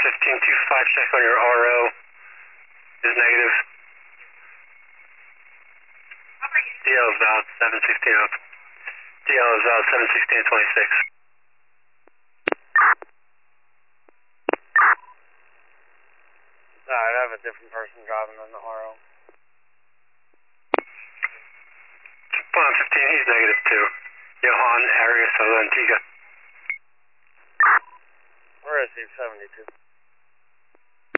1525, check on your RO. Is negative. DL is valid, 716 up. DL is valid, 716 26. Alright, I have a different person driving than the RO. 15, he's negative 2. Johan Arias of Antigua. We're at 72.